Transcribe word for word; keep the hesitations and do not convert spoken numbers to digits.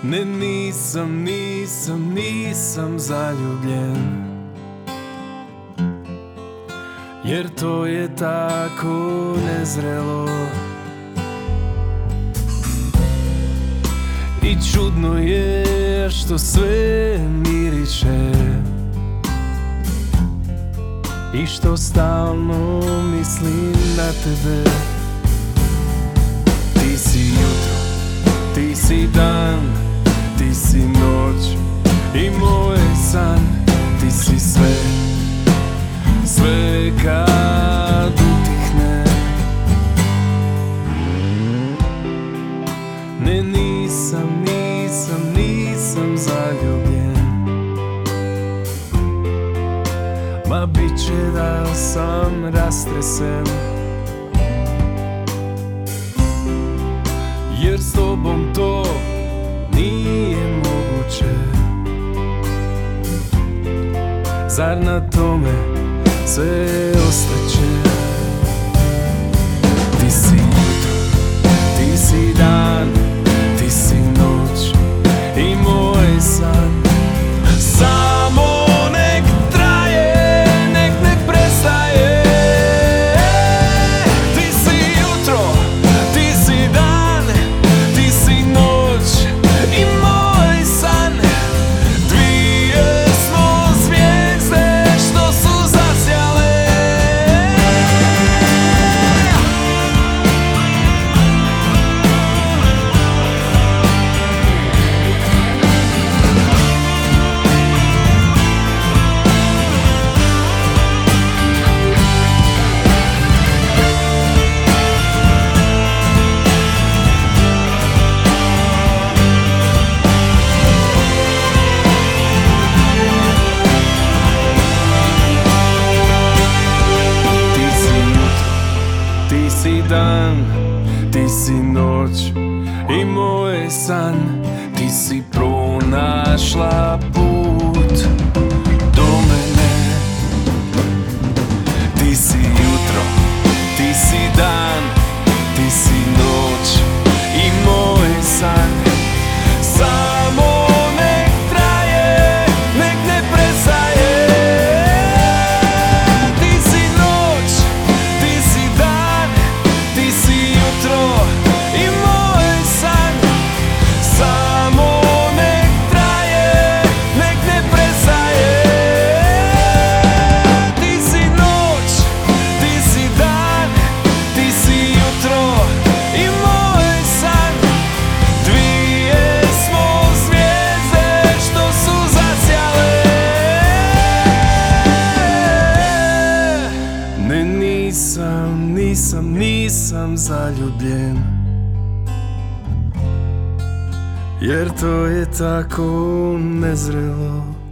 Ne, nisam, nisam, nisam zaljubljen, jer to je tako nezrelo. I čudno je što sve miriše i što stalno mislim na tebe. Ti si jutro, ti si dan, ti si noć i moj san. Ti si sve, sve kad utihne. Ne, nisam, nisam, nisam zaljubljen, ma bit će da sam rastresen, jer s tobom to nije moguće. Zar na tome sve ostaće? Ti si jutro, ti si dan, ti si noć i moj san. Samo nek traje, nek ne prestaje. Ti si jutro, ti si dan, ti si noć i moj san. Dvije smo zvijezde što su zasjale. Ti si dan, ti si noć i moj san. Ti si pronašla put do mene. Ti si jutro, ti si dan, ti si noć i moj san. Samo nek traje, nek ne prestaje. Ti si noć, ti si dan, ti si jutro i moj san. Samo nek traje, nek ne prestaje. Ti si noć, ti si dan, ti si jutro i moj san. Dvije smo zvijezde što su zasjale. Ne, nisam, nisam, nisam zaljubljen, jer to je tako nezrelo.